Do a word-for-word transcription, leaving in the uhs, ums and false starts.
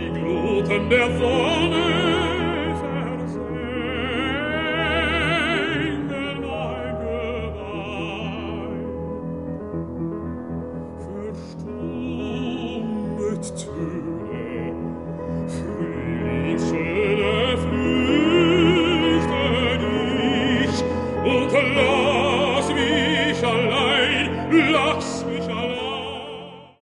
die Gluten der Sonne versenken mein Geweih. Verstummet